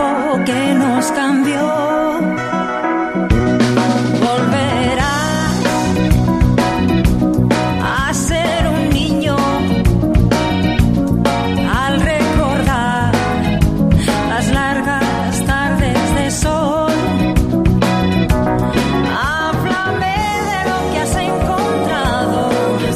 algo que nos cambió. Volverá a ser un niño al recordar las largas tardes de sol. Háblame de lo que has encontrado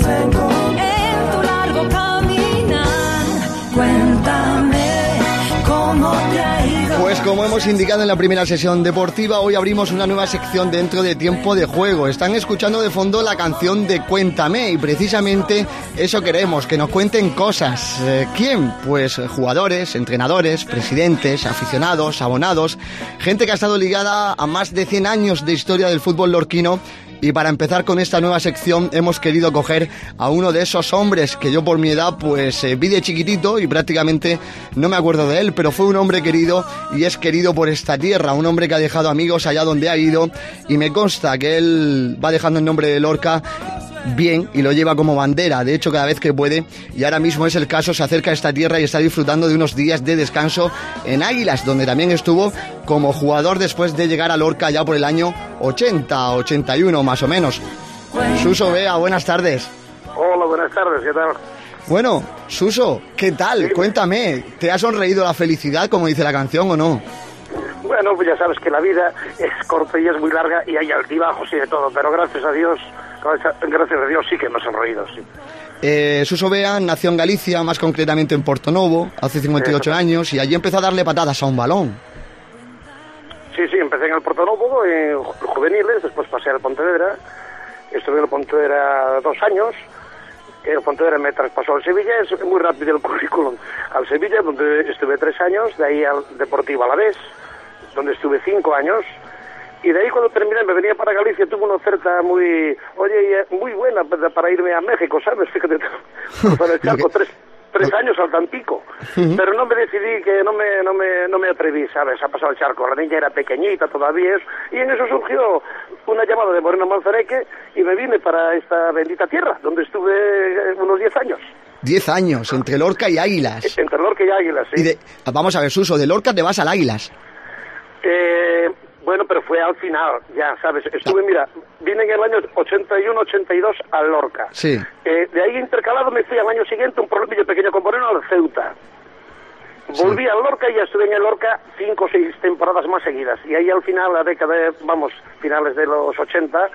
en tu largo caminar. Cuéntame cómo te ha ido. Pues como hemos indicado en la primera sesión deportiva, hoy abrimos una nueva sección dentro de Tiempo de Juego. Están escuchando de fondo la canción de Cuéntame y precisamente eso queremos, que nos cuenten cosas. ¿Quién? Pues jugadores, entrenadores, presidentes, aficionados, abonados, gente que ha estado ligada a más de 100 años de historia del fútbol lorquino. Y para empezar con esta nueva sección hemos querido coger a uno de esos hombres que yo por mi edad pues vi de chiquitito y prácticamente no me acuerdo de él, pero fue un hombre querido y es querido por esta tierra, un hombre que ha dejado amigos allá donde ha ido y me consta que él va dejando el nombre de Lorca bien y lo lleva como bandera, de hecho cada vez que puede, y ahora mismo es el caso, se acerca a esta tierra y está disfrutando de unos días de descanso en Águilas, donde también estuvo como jugador después de llegar a Lorca ya por el año 80, 81 más o menos. Suso Bea, buenas tardes. Hola, buenas tardes, ¿qué tal? Bueno, Suso, ¿qué tal? Sí. Cuéntame, ¿te ha sonreído la felicidad como dice la canción o no? Bueno, pues ya sabes que la vida es corta y es muy larga y hay altibajos y de todo, pero gracias a Dios sí que me he sonreído, sí. Suso Bea nació en Galicia, más concretamente en Portonovo, hace 58 años, y allí empezó a darle patadas a un balón. Sí, empecé en el Portonovo, en juveniles, después pasé al Pontevedra, estuve en el Pontevedra 2 años, el Pontevedra me traspasó al Sevilla, es muy rápido el currículum, al Sevilla, donde estuve 3 años, de ahí al Deportivo Alavés, donde estuve 5 años, y de ahí cuando terminé me venía para Galicia, tuve una oferta muy buena para irme a México, ¿sabes? Fíjate, para el charco, 3 años al Tampico, pero no me decidí, que no me atreví, ¿sabes? A pasar el charco, la niña era pequeñita todavía, y en eso surgió una llamada de Moreno Manzaneque y me vine para esta bendita tierra, donde estuve unos 10 años. 10 años, entre Lorca y Águilas. Entre Lorca y Águilas, sí. Vamos a ver, Suso, de Lorca te vas al Águilas. Bueno, pero fue al final, ya sabes, vine en el año 81-82 a Lorca. Sí. De ahí intercalado me fui al año siguiente, un problemillo pequeño con Moreno, al Ceuta. Volví a Lorca y ya estuve en el Lorca 5 o 6 temporadas más seguidas. Y ahí al final, la década, finales de los 80,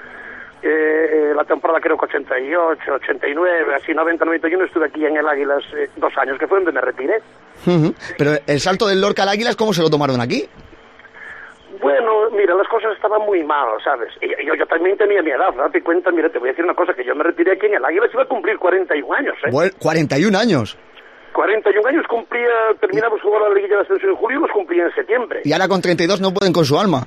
la temporada creo que 88, 89, así 90, 91, estuve aquí en el Águilas 2 años, que fue donde me retiré. Pero el salto del Lorca al Águilas, ¿cómo se lo tomaron aquí? Bueno, mira, las cosas estaban muy mal, ¿sabes? Y yo también tenía mi edad, date cuenta, mira, te voy a decir una cosa, que yo me retiré aquí en el Águilas, iba a cumplir 41 años, ¿eh? Bueno, 41 años. 41 años terminamos jugando la Liguilla de Ascenso en julio y los cumplía en septiembre. Y ahora con 32 no pueden con su alma.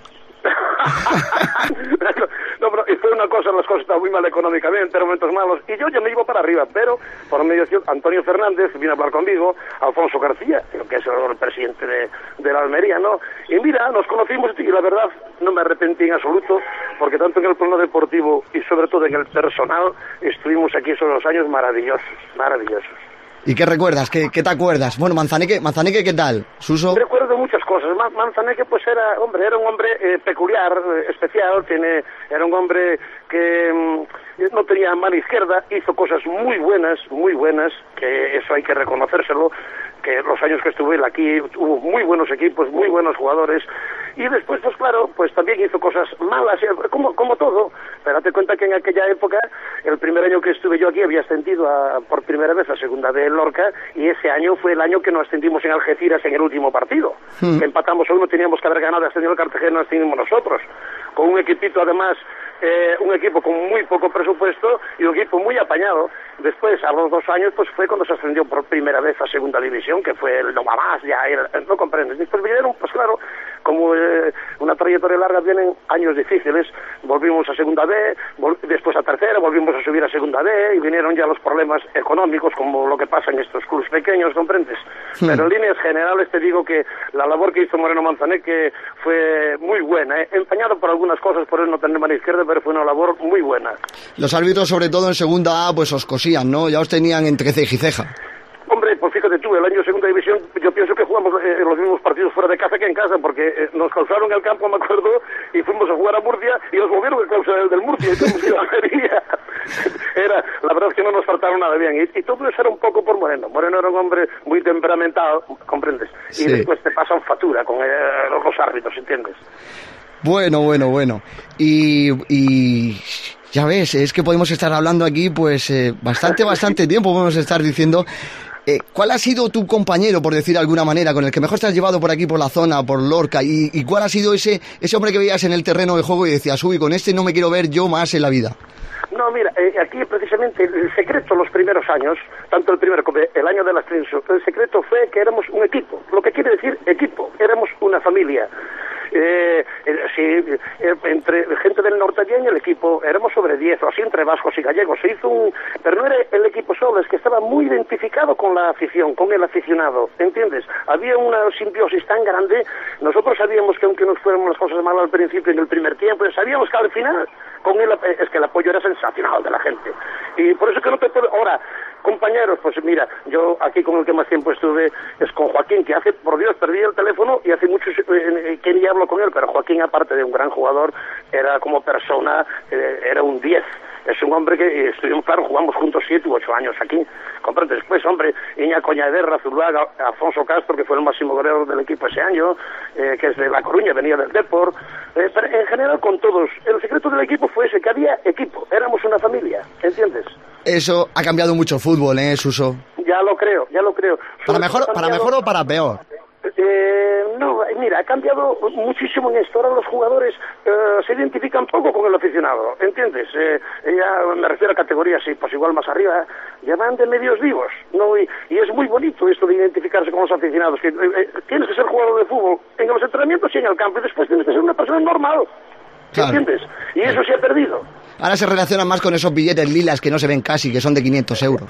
No, pero fue una cosa, las cosas estaban muy mal económicamente, eran momentos malos, y yo ya me iba para arriba, pero por mediación Antonio Fernández vino a hablar conmigo, Alfonso García, que es el presidente de la Almería, ¿no? Y mira, nos conocimos y la verdad no me arrepentí en absoluto, porque tanto en el plano deportivo y sobre todo en el personal estuvimos aquí esos 2 años maravillosos. ¿Y qué recuerdas? ¿Qué te acuerdas? Bueno, Manzaneque, ¿qué tal? ¿Suso? Recuerdo muchas cosas. Manzaneque, pues era un hombre peculiar, especial. Era un hombre que no tenía mano izquierda, hizo cosas muy buenas, que eso hay que reconocérselo, que los años que estuve aquí hubo muy buenos equipos, muy buenos jugadores, y después, pues claro, pues también hizo cosas malas, como todo, pero date cuenta que en aquella época, el primer año que estuve yo aquí, había ascendido por primera vez a Segunda B en Lorca, y ese año fue el año que nos ascendimos en Algeciras en el último partido, que empatamos a 1, teníamos que haber ganado, ascendido el Cartagena, ascendimos nosotros, con un equipito además, un equipo con muy poco presupuesto y un equipo muy apañado. Después, a los 2 años, pues fue cuando se ascendió por primera vez a Segunda División, que fue el no más, no comprendes. Después vinieron, pues claro, como una trayectoria larga, vienen años difíciles. Volvimos a Segunda B, después a Tercera, volvimos a subir a Segunda B y vinieron ya los problemas económicos, como lo que pasa en estos clubes pequeños, ¿comprendes? Pero en líneas generales te digo que la labor que hizo Moreno Manzaneque fue muy buena, empañado por algunas cosas, por él no tener mano izquierda, pero fue una labor muy buena. Los árbitros, sobre todo en Segunda A, pues os cosían, ¿no? Ya os tenían entre ceja y ceja. Hombre, pues fíjate tú, el año de Segunda División yo pienso que jugamos los mismos partidos fuera de casa que en casa, porque nos clausuraron el campo, me acuerdo, y fuimos a jugar a Murcia, y nos volvieron a clausurar el del Murcia, y tuvimos que ir a Almería. La verdad es que no nos faltaron nada bien, y todo eso era un poco por Moreno. Moreno era un hombre muy temperamentado, ¿comprendes? Y sí. después te pasan factura con los árbitros, ¿entiendes? Bueno. Y ya ves, es que podemos estar hablando aquí pues bastante tiempo, podemos estar diciendo. ¿Cuál ha sido tu compañero, por decir de alguna manera, con el que mejor te has llevado por aquí, por la zona, por Lorca? ¿Y cuál ha sido ese hombre que veías en el terreno de juego y decías, uy, con este no me quiero ver yo más en la vida? No, mira, aquí precisamente el secreto los primeros años, tanto el primero como el año del ascenso, el secreto fue que éramos un equipo, lo que quiere decir equipo, éramos una familia. Entre gente del norteño el equipo éramos sobre 10 o así entre vascos y gallegos. Se hizo pero no era el equipo solo, es que estaba muy identificado con la afición, con el aficionado, ¿entiendes? Había una simbiosis tan grande. Nosotros sabíamos que aunque nos fuéramos las cosas mal al principio en el primer tiempo, sabíamos que al final con él es que el apoyo era sensacional de la gente, y por eso que no te puedo. Ahora, compañeros, pues mira, yo aquí con el que más tiempo estuve es con Joaquín, que hace, por Dios, perdí el teléfono y hace mucho que ni hablo con él, pero Joaquín, aparte de un gran jugador, era como persona, era un 10. Es un hombre que estuvimos, claro, jugamos juntos 7 u 8 años aquí. ¿Comprendes? Después, hombre, Iñaco Ñaderra, Zuluaga, Alfonso Castro, que fue el máximo goleador del equipo ese año, que es de La Coruña, venía del Depor. Pero en general, con todos, el secreto del equipo fue ese, que había equipo, éramos una familia, ¿entiendes? Eso ha cambiado mucho el fútbol, Suso. Ya lo creo. ¿Para mejor o para peor? No, mira, ha cambiado muchísimo en esto. Ahora los jugadores se identifican poco con el aficionado, ¿entiendes? Ya me refiero a categorías, sí, pues igual más arriba, ya van de medios vivos, ¿no? Y es muy bonito esto de identificarse con los aficionados, que tienes que ser jugador de fútbol en los entrenamientos y en el campo, y después tienes que ser una persona normal, claro. ¿Entiendes? Y eso se ha perdido. Ahora se relacionan más con esos billetes lilas que no se ven casi, que son de 500 euros.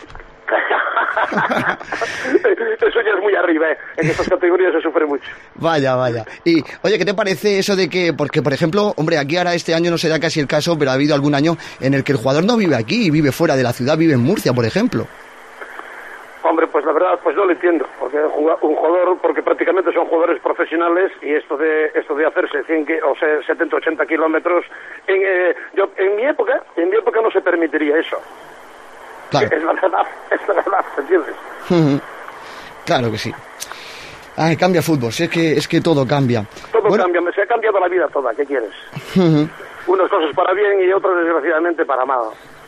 Eso ya es muy arriba, en estas categorías se sufre mucho. Vaya. Y, oye, ¿qué te parece eso de que, porque por ejemplo, hombre, aquí ahora este año no se da casi el caso, pero ha habido algún año en el que el jugador no vive aquí, vive fuera de la ciudad, vive en Murcia, por ejemplo? Hombre, pues la verdad, pues no lo entiendo, porque un jugador, porque prácticamente son jugadores profesionales, y esto de hacerse 70, 80 kilómetros, en mi época no se permitiría eso. Claro. Es la verdad, ¿entiendes? Claro que sí. Ay, cambia fútbol, si es que todo cambia. Todo cambia, se ha cambiado la vida toda, ¿qué quieres? Unas cosas para bien y otras desgraciadamente para mal.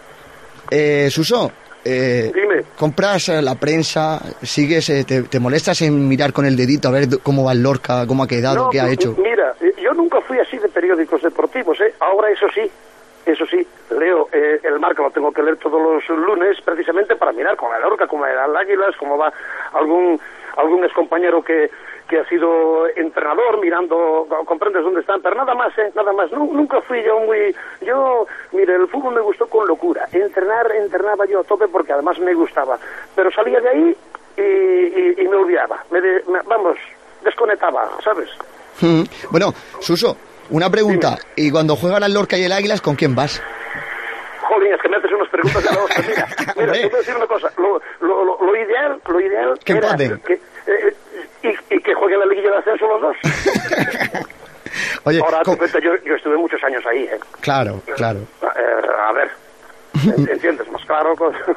Suso, dime. ¿Compras la prensa? ¿Sigues, te molestas en mirar con el dedito a ver cómo va el Lorca, cómo ha quedado, qué ha hecho? Mira, yo nunca fui así de periódicos deportivos, Ahora eso sí, leo el Marca, lo tengo que leer todos los lunes precisamente para mirar cómo va el Lorca, cómo va el Águilas, cómo va algún excompañero que ha sido entrenador, mirando, comprendes dónde están, pero nada más. Nunca fui mire, el fútbol me gustó con locura, entrenaba yo a tope porque además me gustaba, pero salía de ahí y me olvidaba, desconectaba, ¿sabes? Bueno, Suso, una pregunta. Dime. ¿Y cuando juegan al Lorca y el Águilas, con quién vas? Jolín, es que me haces unas preguntas de la hostia. Mira, te voy a decir una cosa. Lo ideal que era empaten. Y que jueguen la liguilla de ascenso los dos. Oye, ahora, yo estuve muchos años ahí, Claro. A ver, ¿entiendes? Más claro.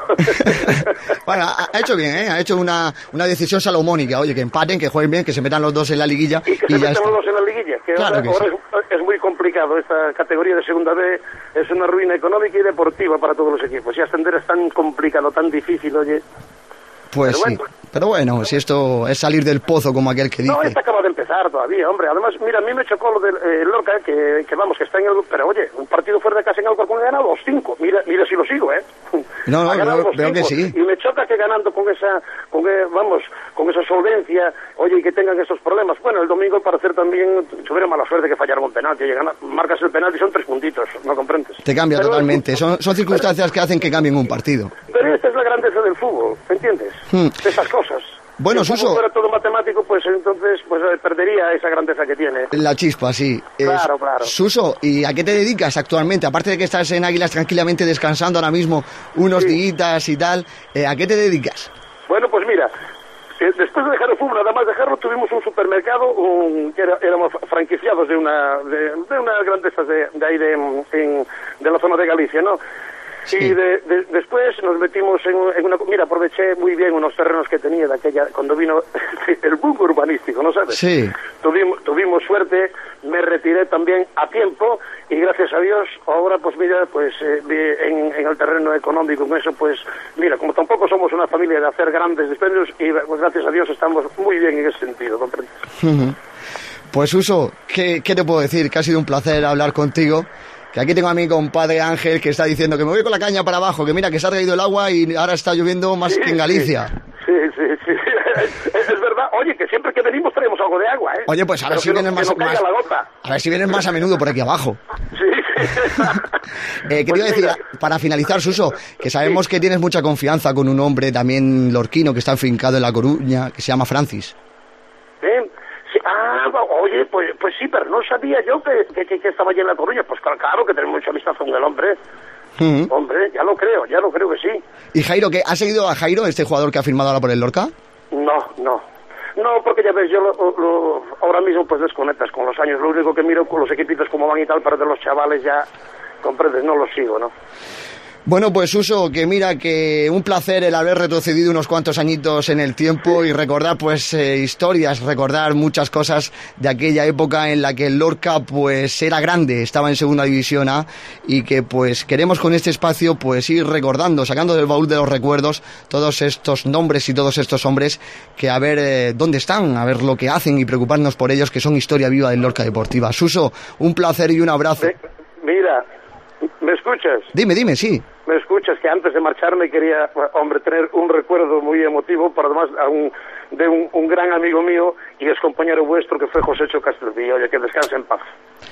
Bueno, ha hecho bien, ha hecho una decisión salomónica. Oye, que empaten, que jueguen bien, que se metan los dos en la liguilla. Y que se metan los dos en la liguilla. Que claro ahora sí. Es muy complicado. Esta categoría de segunda B es una ruina económica y deportiva para todos los equipos. Y ascender es tan complicado, tan difícil, oye. Pues pero bueno, si esto es salir del pozo, como aquel que dice. No, esta acaba de empezar todavía, hombre. Además, mira, a mí me chocó lo del Lorca, que está en el... Pero oye, un partido fuera de casa en Alcorcón ha ganado 2-5. Mira si lo sigo, No, veo que sí. Y me choca que ganando con esa solvencia, oye, y que tengan esos problemas. Bueno, el domingo al parecer también tuvieron mala suerte que fallaron un penalti. Marcas el penalti y son 3 puntitos, ¿no comprendes? Te cambia totalmente. Son circunstancias que hacen que cambien un partido. Pero esta es la grandeza del fútbol, ¿entiendes? Esas cosas. Bueno, si Suso, fuera todo matemático, pues entonces perdería esa grandeza que tiene. La chispa, sí. Claro. Suso, ¿y a qué te dedicas actualmente? Aparte de que estás en Águilas tranquilamente descansando ahora mismo unos días y tal, ¿a qué te dedicas? Bueno, pues mira, Después de dejar el fútbol, nada más dejarlo, tuvimos un supermercado, éramos franquiciados de una grandeza de ahí de la zona de Galicia, ¿no? Sí. Y después nos metimos en una... Mira, aproveché muy bien unos terrenos que tenía de aquella... Cuando vino el boom urbanístico, ¿no sabes? Sí. Tuvimos suerte, me retiré también a tiempo y gracias a Dios, ahora pues mira, pues en el terreno económico, con eso pues... Mira, como tampoco somos una familia de hacer grandes dispendios y pues gracias a Dios estamos muy bien en ese sentido, ¿comprendes? Pues Suso, ¿qué te puedo decir? Que ha sido un placer hablar contigo. Que aquí tengo a mi compadre Ángel que está diciendo que me voy con la caña para abajo, que mira que se ha traído el agua y ahora está lloviendo más que en Galicia. Sí. Es verdad. Oye, que siempre que venimos traemos algo de agua, ¿eh? Oye, pues a ver si vienes más a ver si vienes más a menudo por aquí abajo. Sí. ¿Qué te iba a decir? Para finalizar, Suso, que sabemos que tienes mucha confianza con un hombre también lorquino que está afincado en La Coruña, que se llama Francis. Oye, pues sí, pero no sabía yo que estaba allí en La Coruña. Pues claro que tenemos mucha amistad con el hombre. Hombre, ya lo creo que sí. ¿Y Jairo, qué? ¿Has seguido a Jairo, este jugador que ha firmado ahora por el Lorca? No, porque ya ves, yo ahora mismo pues desconectas con los años. Lo único que miro con los equipitos como van y tal, pero de los chavales ya, comprendes, no los sigo, ¿no? Bueno, pues Suso, que mira, que un placer el haber retrocedido unos cuantos añitos en el tiempo y recordar pues historias, recordar muchas cosas de aquella época en la que el Lorca pues era grande, estaba en Segunda División A y que pues queremos con este espacio pues ir recordando, sacando del baúl de los recuerdos todos estos nombres y todos estos hombres que a ver dónde están, a ver lo que hacen y preocuparnos por ellos, que son historia viva del Lorca Deportiva. Suso, un placer y un abrazo. Mira, ¿me escuchas? Dime, sí. Me escuchas, que antes de marcharme quería, hombre, tener un recuerdo muy emotivo, por además de un gran amigo mío y ex compañero vuestro que fue José Castelvillo. Oye, que descanse en paz.